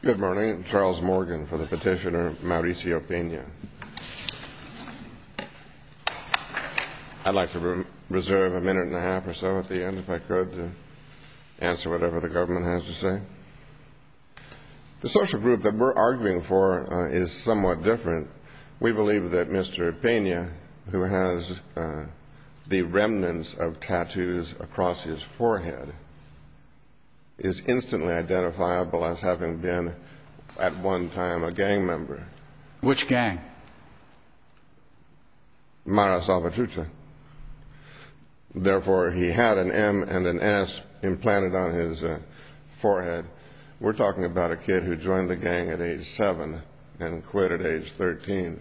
Good morning. Charles Morgan for the petitioner, Mauricio Pena. I'd like to reserve a minute and a half or so at the end, if I could, to answer whatever the government has to say. The social group that we're arguing for is somewhat different. We believe that Mr. Pena, who has the remnants of tattoos across his forehead, is instantly identifiable as having been, at one time, a gang member. Which gang? Mara Salvatrucha. Therefore, he had an M and an S implanted on his forehead. We're talking about a kid who joined the gang at age 7 and quit at age 13.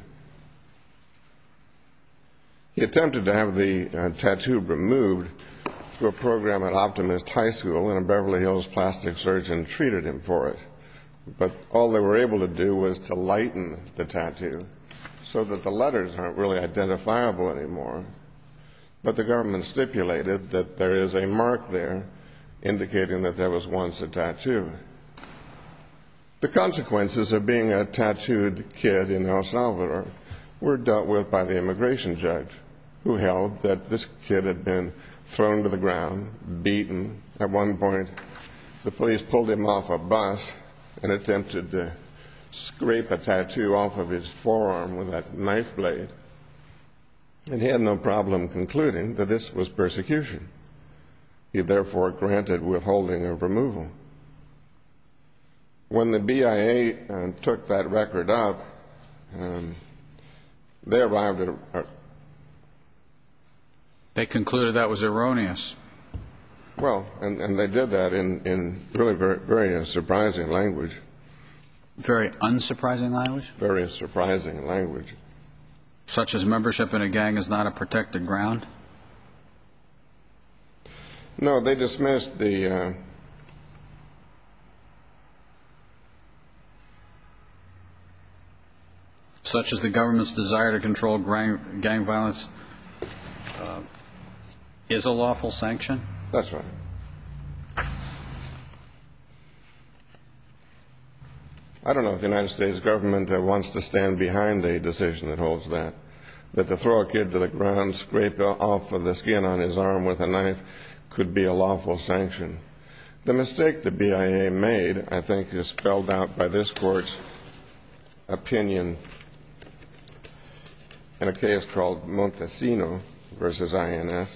He attempted to have the tattoo removed through a program at Optimist High School, and a Beverly Hills plastic surgeon treated him for it. But all they were able to do was to lighten the tattoo so that the letters aren't really identifiable anymore. But the government stipulated that there is a mark there indicating that there was once a tattoo. The consequences of being a tattooed kid in El Salvador were dealt with by the immigration judge, who held that this kid had been thrown to the ground, beaten. At one point, the police pulled him off a bus and attempted to scrape a tattoo off of his forearm with that knife blade. And he had no problem concluding that this was persecution. He therefore granted withholding of removal. When the BIA took that record up, they arrived at They concluded that was erroneous. Well, and they did that in really very surprising language. Very unsurprising language? Very surprising language. Such as membership in a gang is not a protected ground? No, they dismissed the such as the government's desire to control gang violence is a lawful sanction? That's right. I don't know if the United States government wants to stand behind a decision that holds that to throw a kid to the ground, scrape off of the skin on his arm with a knife could be a lawful sanction. The mistake the BIA made, I think, is spelled out by this court's opinion in a case called Montesino versus INS,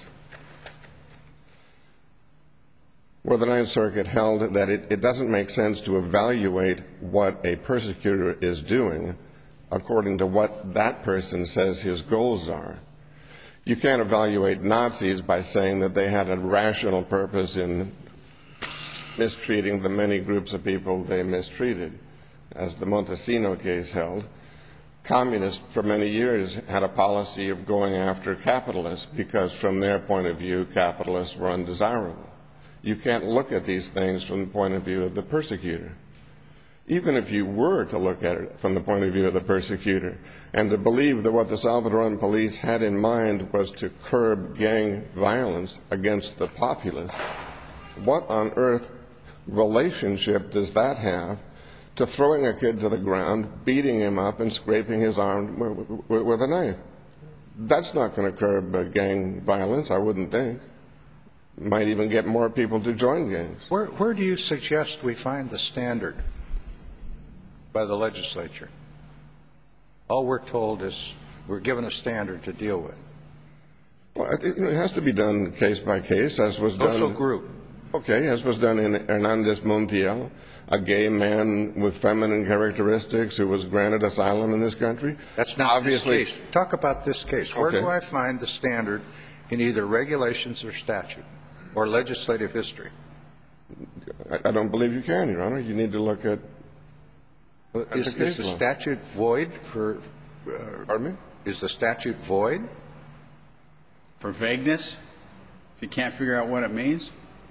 where the Ninth Circuit held that it doesn't make sense to evaluate what a persecutor is doing according to what that person says his goals are. You can't evaluate Nazis by saying that they had a rational purpose in mistreating the many groups of people they mistreated. As the Montesino case held, communists for many years had a policy of going after capitalists because from their point of view, capitalists were undesirable. You can't look at these things from the point of view of the persecutor. Even if you were to look at it from the point of view of the persecutor and to believe that what the Salvadoran police had in mind was to curb gang violence against the populace, what on earth relationship does that have to throwing a kid to the ground, beating him up, and scraping his arm with a knife? That's not going to curb gang violence, I wouldn't think. Might even get more people to join gangs. Where do you suggest we find the standard by the legislature? All we're told is we're given a standard to deal with. Well, it has to be done case by case, as was done. Social group. Okay, as was done in Hernandez Montiel, a gay man with feminine characteristics who was granted asylum in this country. That's not obviously this case. Talk about this case. Where Okay. do I find the standard in either regulations or statute or legislative history? I don't believe you can, Your Honor. You need to look at Is the statute void for Pardon me? Is the statute void? For vagueness? If you can't figure out what it means?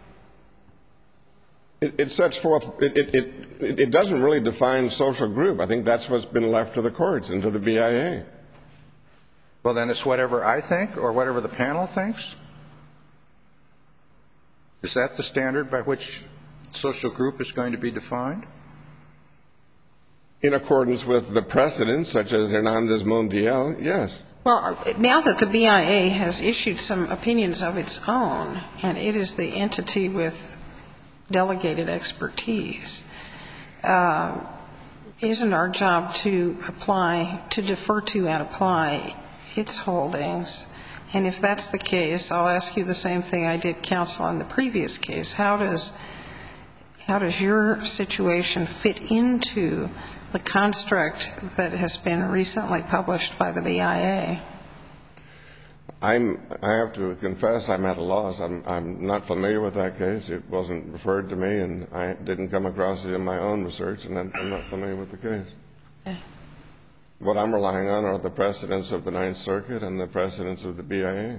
It sets forth, it doesn't really define social group. I think that's what's been left to the courts and to the BIA. Well, then it's whatever I think or whatever the panel thinks? Is that the standard by which social group is going to be defined? In accordance with the precedents, such as Hernandez Montiel, yes. Well, now that the BIA has issued some opinions of its own, and it is the entity with delegated expertise, isn't our job to apply, to defer to and apply its holdings? And if that's the case, I'll ask you the same thing I did counsel in the previous case. How does your situation fit into the construct that has been recently published by the BIA? I have to confess I'm at a loss. I'm not familiar with that case. It wasn't referred to me, and I didn't come across it in my own research, and I'm not familiar with the case. Okay. What I'm relying on are the precedents of the Ninth Circuit and the precedents of the BIA.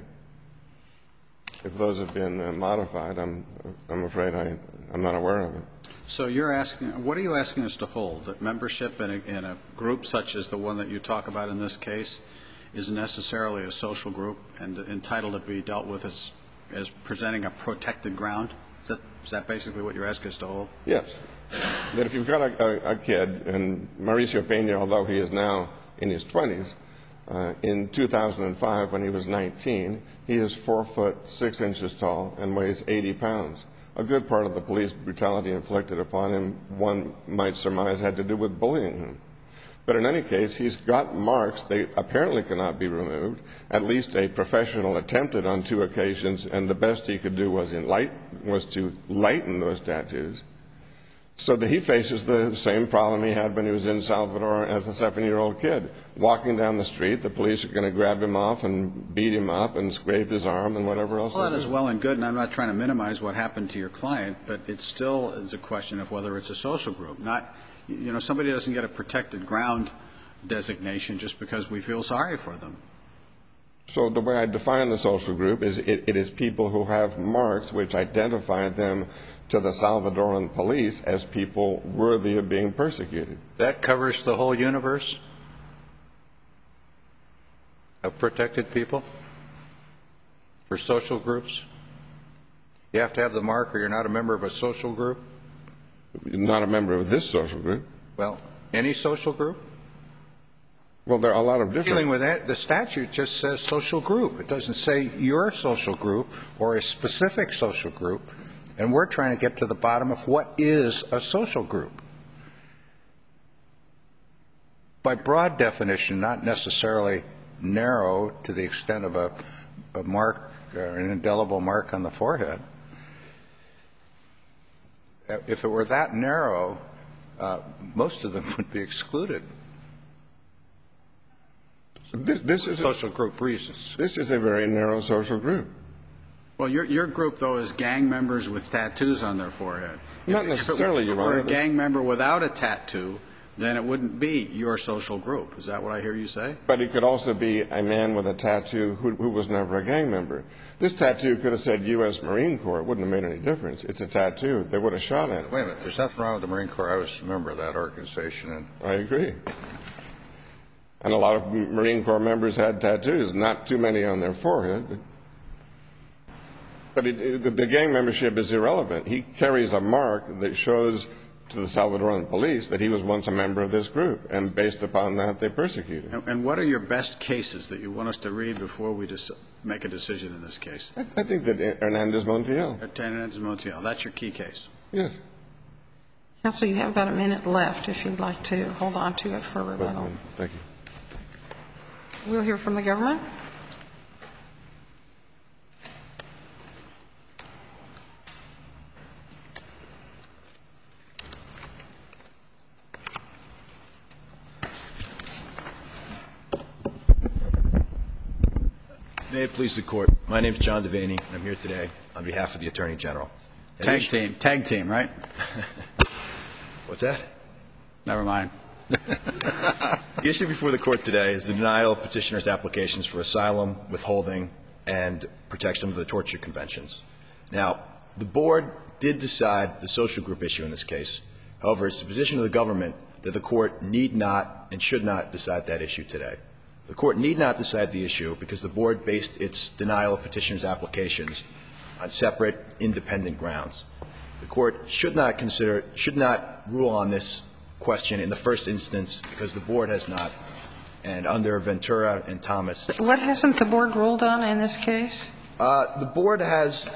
If those have been modified, I'm afraid I'm not aware of it. So you're asking, what are you asking us to hold? That membership in a group such as the one that you talk about in this case is necessarily a social group and entitled to be dealt with as presenting a protected ground? Is that basically what you're asking us to hold? Yes. That if you've got a kid, and Mauricio Pena, although he is now in his 20s, in 2005 when he was 19, he is 4 foot 6 inches tall and weighs 80 pounds. A good part of the police brutality inflicted upon him, one might surmise, had to do with bullying him. But in any case, he's got marks. They apparently cannot be removed. At least a professional attempted on 2 occasions, and the best he could do was to lighten those tattoos, so that he faces the same problem he had when he was in Salvador as a 7-year-old kid. Walking down the street, the police are going to grab him off and beat him up and scrape his arm and whatever else. Well, that is well and good, and I'm not trying to minimize what happened to your client, but it still is a question of whether it's a social group. Not, you know, somebody doesn't get a protected ground designation just because we feel sorry for them. So the way I define the social group is it is people who have marks which identify them to the Salvadoran police as people worthy of being persecuted. That covers the whole universe of protected people for social groups? You have to have the mark or you're not a member of a social group? You're not a member of this social group. Well, any social group? Well, there are a lot of different... Dealing with that, the statute just says social group. It doesn't say your social group or a specific social group. And we're trying to get to the bottom of what is a social group. By broad definition, not necessarily narrow to the extent of a mark, an indelible mark on the forehead. If it were that narrow, most of them would be excluded. This is social group reasons. This is a very narrow social group. Well, your group, though, is gang members with tattoos on their forehead. Not necessarily, Your Honor. If it were a gang member without a tattoo, then it wouldn't be your social group. Is that what I hear you say? But it could also be a man with a tattoo who was never a gang member. This tattoo could have said U.S. Marine Corps. It wouldn't have made any difference. It's a tattoo. They would have shot at it. Wait a minute. There's nothing wrong with the Marine Corps. I was a member of that organization. And I agree. And a lot of Marine Corps members had tattoos, not too many on their forehead. But the gang membership is irrelevant. He carries a mark that shows to the Salvadoran police that he was once a member of this group, and based upon that, they persecuted him. And what are your best cases that you want us to read before we make a decision in this case? I think that Hernandez Montiel. Hernandez Montiel. That's your key case. Yes. Counsel, you have about a minute left if you'd like to hold on to it for rebuttal. Thank you. We'll hear from the government. May it please the Court. My name is John Devaney, and I'm here today on behalf of the Attorney General. Tag team, right? What's that? Never mind. The issue before the Court today is the denial of petitioners' applications for asylum, withholding, and protection under the Torture Conventions. Now, the Board did decide the social group issue in this case. However, it's the position of the government that the Court need not and should not decide that issue today. The Court need not decide the issue because the Board based its denial of petitioners' applications on separate, independent grounds. The Court should not rule on this question in the first instance because the board has not. And under Ventura and Thomas. What hasn't the board ruled on in this case? The board has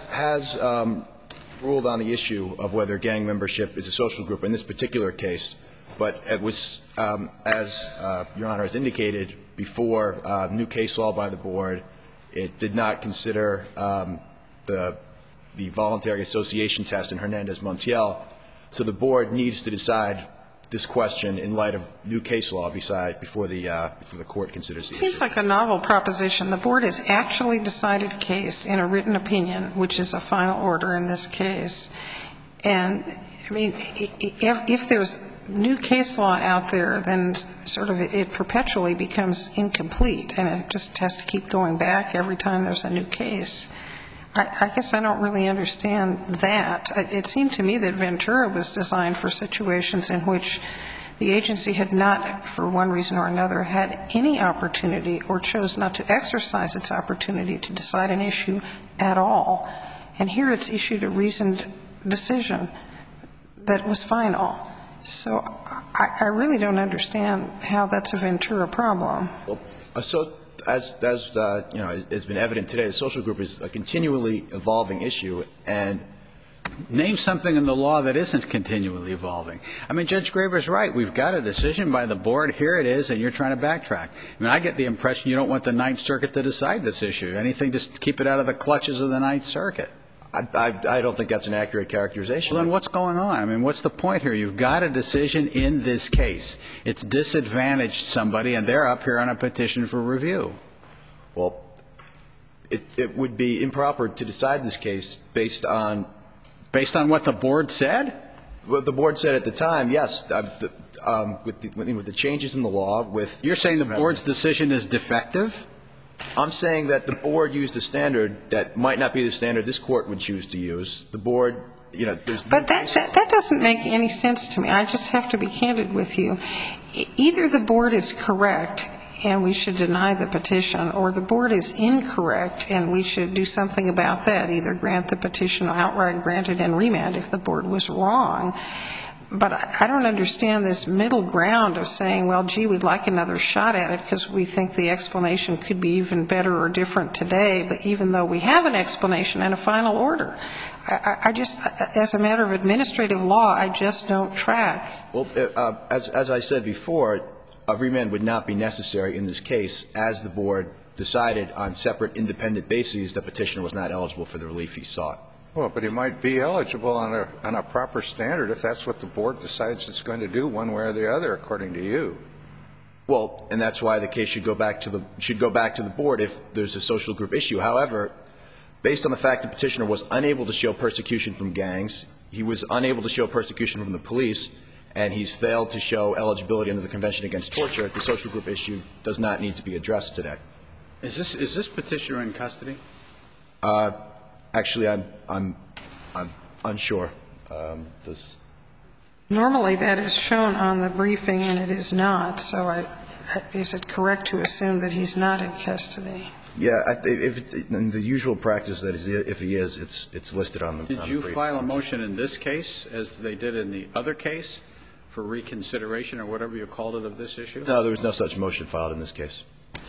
ruled on the issue of whether gang membership is a social group in this particular case. But it was, as Your Honor has indicated before, new case law by the board. It did not consider the voluntary association test in Hernandez-Montiel. So the board needs to decide this question in light of new case law before the court considers the issue. It seems like a novel proposition. The board has actually decided a case in a written opinion, which is a final order in this case. And, I mean, if there's new case law out there, then sort of it perpetually becomes incomplete, and it just has to keep going back every time there's a new case. I guess I don't really understand that. It seemed to me that Ventura was designed for situations in which the agency had not, for one reason or another, had any opportunity or chose not to exercise its opportunity to decide an issue at all. And here it's issued a reasoned decision that was final. So I really don't understand how that's a Ventura problem. Well, so as you know, has been evident today, the social group is a continually evolving issue. And name something in the law that isn't continually evolving. I mean, Judge Graber's right. We've got a decision by the board. Here it is, and you're trying to backtrack. I mean, I get the impression you don't want the Ninth Circuit to decide this issue. Anything to keep it out of the clutches of the Ninth Circuit. I don't think that's an accurate characterization. Well, then what's going on? I mean, what's the point here? You've got a decision in this case. It's disadvantaged somebody, and they're up here on a petition for review. Well, it would be improper to decide this case based on what the board said? What the board said at the time, yes. With the changes in the law, with you're saying the board's decision is defective? I'm saying that the board used a standard that might not be the standard this Court would choose to use. The board, you know, there's But that doesn't make any sense to me. I just have to be candid with you. Either the board is correct and we should deny the petition, or the board is incorrect and we should do something about that, either grant the petition outright, grant it and remand if the board was wrong. But I don't understand this middle ground of saying, well, gee, we'd like another shot at it because we think the explanation could be even better or different today, but even though we have an explanation and a final order. I just, as a matter of administrative law, I just don't track. Well, as I said before, a remand would not be necessary in this case as the board decided on separate independent bases that Petitioner was not eligible for the relief he sought. Well, but he might be eligible on a proper standard if that's what the board decides it's going to do one way or the other, according to you. Well, and that's why the case should go back to the board if there's a social group issue. However, based on the fact that Petitioner was unable to show persecution from gangs, he was unable to show persecution from the police, and he's failed to show eligibility under the Convention Against Torture, the social group issue does not need to be addressed today. Is this Petitioner in custody? Actually, I'm unsure. Normally that is shown on the briefing and it is not, so is it correct to assume that he's not in custody? Yeah, in the usual practice that is, if he is, it's listed on the brief. Did you file a motion in this case, as they did in the other case, for reconsideration or whatever you called it of this issue? No, there was no such motion filed in this case.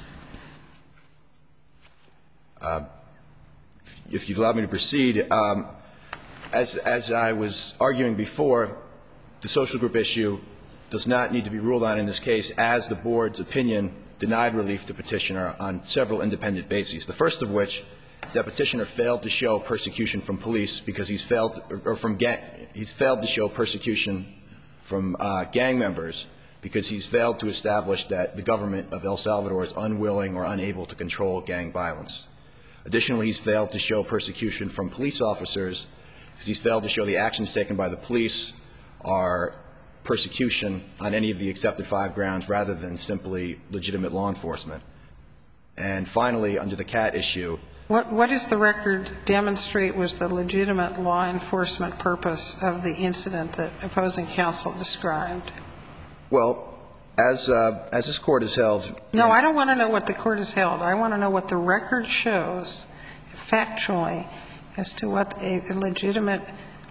If you'd allow me to proceed, as I was arguing before, the social group issue does not need to be ruled on in this case, as the board's opinion denied relief to Petitioner on several independent bases. The first of which is that Petitioner failed to show persecution from police because he's failed to show persecution from gang members because he's failed to establish that the government of El Salvador is unwilling or unable to control gang violence. Additionally, he's failed to show persecution from police officers because he's failed to show the actions taken by the police are persecution on any of the accepted 5 grounds rather than simply legitimate law enforcement. And finally, under the CAT issue. What does the record demonstrate was the legitimate law enforcement purpose of the incident that opposing counsel described? Well, as this Court has held. No, I don't want to know what the Court has held. I want to know what the record shows factually as to what a legitimate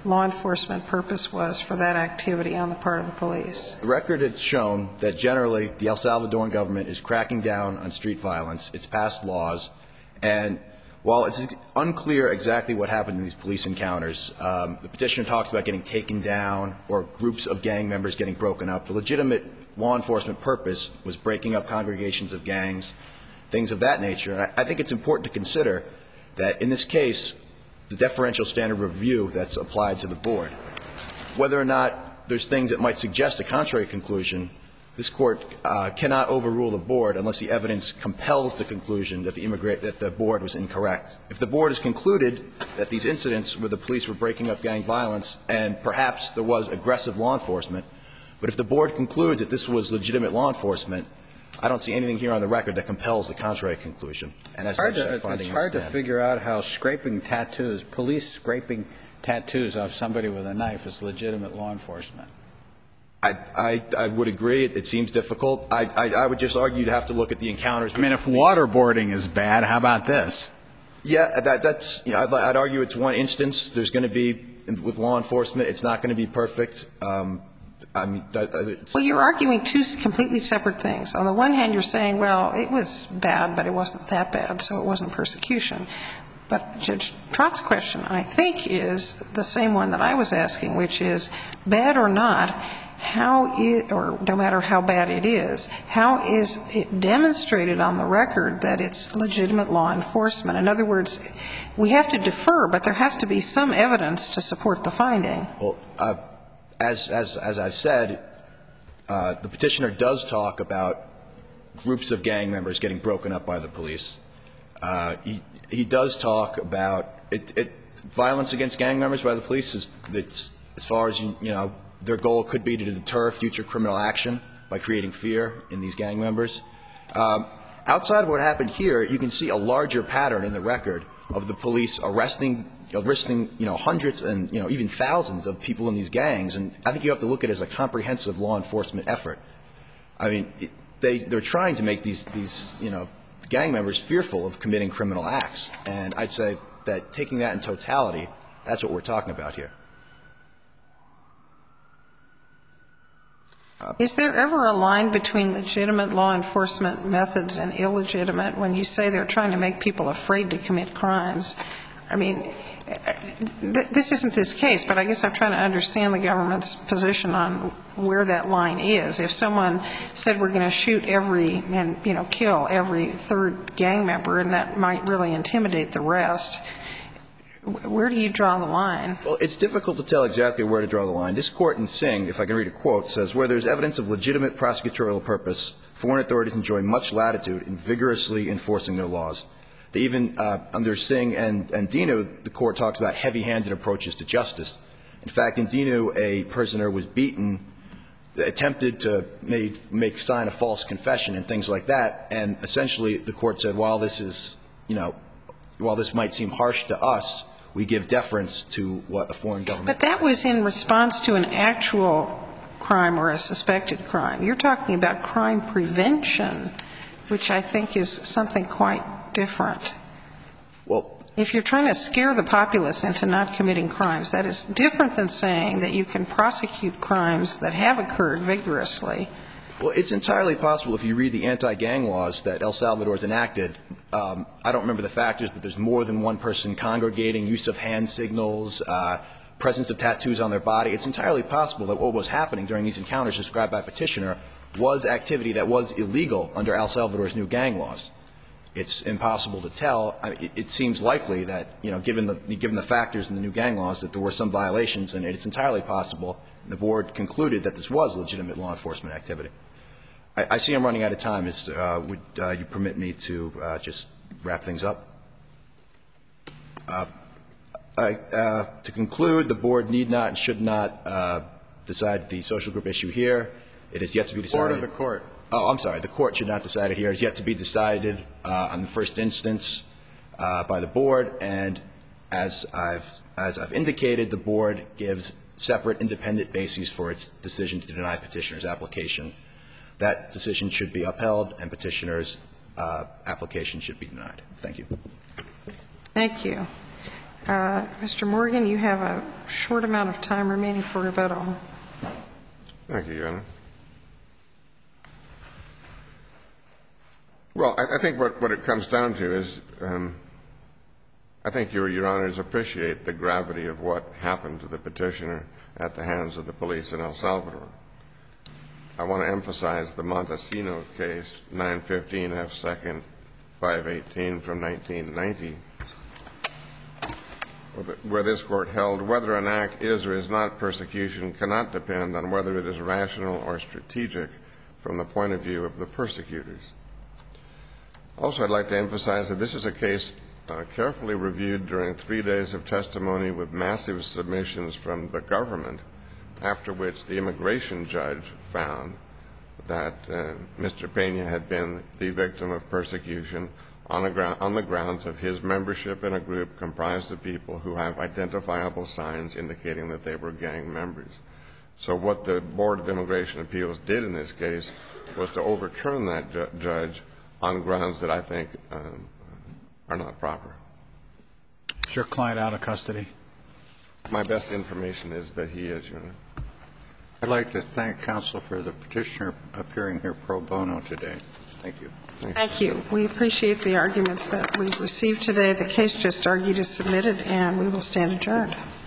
law enforcement purpose was for that activity on the part of the police? The record has shown that generally the El Salvadoran government is cracking down on street violence. It's passed laws. And while it's unclear exactly what happened in these police encounters, the petitioner talks about getting taken down or groups of gang members getting broken up. The legitimate law enforcement purpose was breaking up congregations of gangs, things of that nature. And I think it's important to consider that in this case, the deferential standard of review that's applied to the board, whether or not there's things that might suggest a contrary conclusion, this Court cannot overrule the board unless the evidence compels the conclusion that the board was incorrect. If the board has concluded that these incidents where the police were breaking up gang violence and perhaps there was aggressive law enforcement, but if the board concludes that this was legitimate law enforcement, I don't see anything here on the record that compels the contrary conclusion. And as such, that finding it's hard to figure out how scraping tattoos, police scraping tattoos off somebody with a knife is legitimate law enforcement. I would agree. It seems difficult. I would just argue you'd have to look at the encounters. I mean, if waterboarding is bad, how about this? Yeah, that's, you know, I'd argue it's one instance. There's going to be, with law enforcement, it's not going to be perfect. I mean, well, you're arguing two completely separate things. On the one hand, you're saying, well, it was bad, but it wasn't that bad, so it wasn't persecution. But Judge Trott's question, I think, is the same one that I was asking, which is, bad or not, or no matter how bad it is, how is it demonstrated on the record that it's legitimate law enforcement? In other words, we have to defer, but there has to be some evidence to support the finding. Well, as I've said, the petitioner does talk about groups of gang members getting broken up by the police. He does talk about violence against gang members by the police. It's, as far as you know, their goal could be to deter future criminal action by creating fear in these gang members. Outside of what happened here, you can see a larger pattern in the record of the police arresting, hundreds and, even thousands of people in these gangs. And I think you have to look at it as a comprehensive law enforcement effort. I mean, they're trying to make these gang members fearful of committing criminal acts. And I'd say that taking that in totality, that's what we're talking about here. Is there ever a line between legitimate law enforcement methods and illegitimate when you say they're trying to make people afraid to commit crimes? I mean, this isn't this case, but I guess I'm trying to understand the government's position on where that line is. If someone said we're going to shoot kill every third gang member, and that might really intimidate the rest, where do you draw the line? Well, it's difficult to tell exactly where to draw the line. This Court in Singh, if I can read a quote, says, where there's evidence of legitimate prosecutorial purpose, foreign authorities enjoy much latitude in vigorously enforcing their laws. They even, under Singh and Dino, the Court talks about heavy-handed approaches to justice. In fact, in Dino, a prisoner was beaten, attempted to sign a false confession and things like that, and essentially the Court said, while this might seem harsh to us, we give deference to what a foreign government But that was in response to an actual crime or a suspected crime. You're talking about crime prevention, which I think is something quite different. Well, if you're trying to scare the populace into not committing crimes, that is different than saying that you can prosecute crimes that have occurred vigorously. Well, it's entirely possible if you read the anti-gang laws that El Salvador has enacted. I don't remember the factors, but there's more than one person congregating, use of hand signals, presence of tattoos on their body. It's entirely possible that what was happening during these encounters described by Petitioner was activity that was illegal under El Salvador's new gang laws. It's impossible to tell. It seems likely that, given the factors in the new gang laws, that there were some violations, and it's entirely possible the Board concluded that this was legitimate law enforcement activity. I see I'm running out of time. Would you permit me to just wrap things up? To conclude, the Board need not and should not decide the social group issue here. It is yet to be decided. Board or the Court? Oh, I'm sorry. The Court should not decide it here. It is yet to be decided on the first instance by the Board. And as I've indicated, the Board gives separate independent bases for its decision to deny Petitioner's application. That decision should be upheld, and Petitioner's application should be denied. Thank you. Thank you. Mr. Morgan, you have a short amount of time remaining for rebuttal. Thank you, Your Honor. Well, I think what it comes down to is I think Your Honors appreciate the gravity of what happened to the petitioner at the hands of the police in El Salvador. I want to emphasize the Montesino case, 915 F. 2nd, 518 from 1990, where this Court held whether an act is or is not persecution cannot depend on whether it is rational or strategic from the point of view of the persecutors. Also, I'd like to emphasize that this is a case carefully reviewed during 3 days of testimony with massive submissions from the government, after which the immigration judge found that Mr. Pena had been the victim of persecution on the grounds of his membership in a group comprised of people who have identifiable signs indicating that they were gang members. So what the Board of Immigration Appeals did in this case was to overturn that judge on grounds that I think are not proper. Is your client out of custody? My best information is that he is, Your Honor. I'd like to thank counsel for the petitioner appearing here pro bono today. Thank you. Thank you. We appreciate the arguments that we've received today. The case just argued is submitted, and we will stand adjourned.